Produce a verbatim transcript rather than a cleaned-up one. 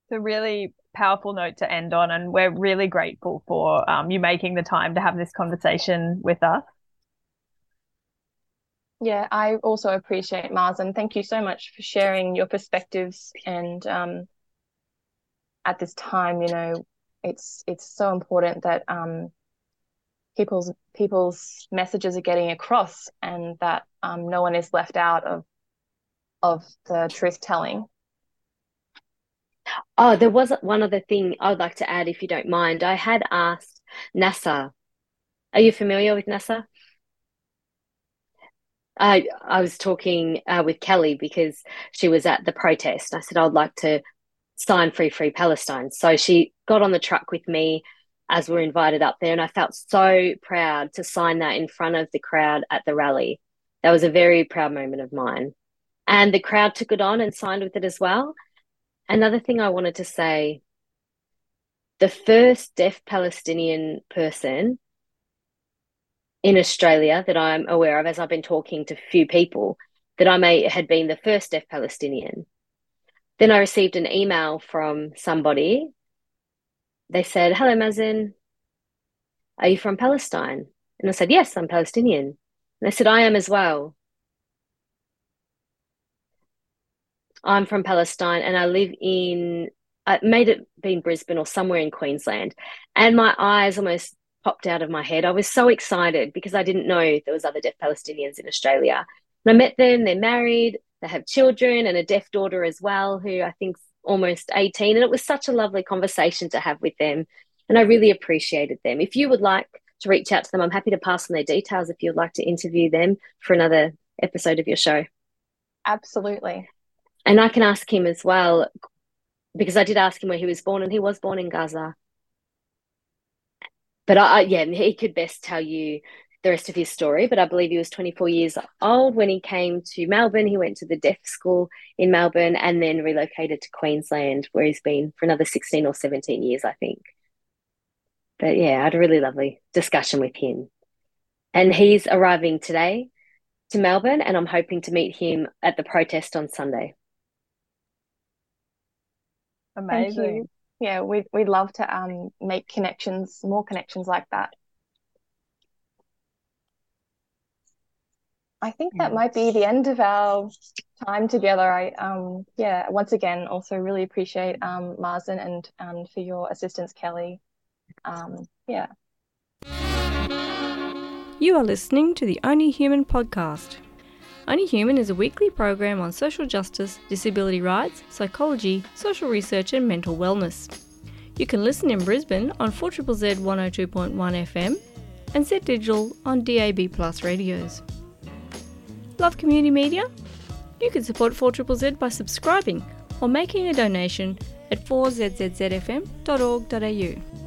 It's a really powerful note to end on, and we're really grateful for um, you making the time to have this conversation with us. Yeah, I also appreciate Mars, and thank you so much for sharing your perspectives. And um, at this time, you know, it's it's so important that um, people's people's messages are getting across, and that um, no one is left out of of the truth telling. Oh, there was one other thing I would like to add, if you don't mind. I had asked NASA. Are you familiar with NASA? I I was talking uh, with Kelly because she was at the protest. I said I'd like to sign Free Free Palestine. So she got on the truck with me as we are invited up there, and I felt so proud to sign that in front of the crowd at the rally. That was a very proud moment of mine. And the crowd took it on and signed with it as well. Another thing I wanted to say, the first deaf Palestinian person in Australia that I'm aware of, as I've been talking to few people, that I may had been the first deaf Palestinian. Then I received an email from somebody. They said, "Hello, Mazen, are you from Palestine?" And I said, "Yes, I'm Palestinian." And they said, "I am as well. I'm from Palestine and I live in, I made it be in Brisbane or somewhere in Queensland." And my eyes almost popped out of my head. I was so excited because I didn't know there was other deaf Palestinians in Australia. And I met them, they're married, they have children and a deaf daughter as well, who I think's almost eighteen. And it was such a lovely conversation to have with them. And I really appreciated them. If you would like to reach out to them, I'm happy to pass on their details if you'd like to interview them for another episode of your show. Absolutely. And I can ask him as well, because I did ask him where he was born, and he was born in Gaza. But I, I, yeah, he could best tell you the rest of his story. But I believe he was twenty-four years old when he came to Melbourne. He went to the deaf school in Melbourne and then relocated to Queensland, where he's been for another sixteen or seventeen years, I think. But yeah, I had a really lovely discussion with him. And he's arriving today to Melbourne, and I'm hoping to meet him at the protest on Sunday. Thank you. Amazing. Yeah, we'd we'd love to um make connections, more connections like that. I think that Mm. might be the end of our time together. I um yeah, once again also really appreciate um Marsden and and for your assistance, Kelly. Um yeah. You are listening to the Only Human podcast. Only Human is a weekly program on social justice, disability rights, psychology, social research and mental wellness. You can listen in Brisbane on four Z Z one oh two point one F M and Z Digital on D A B Plus radios. Love community media? You can support four Z Z by subscribing or making a donation at four z z z f m dot org dot a u.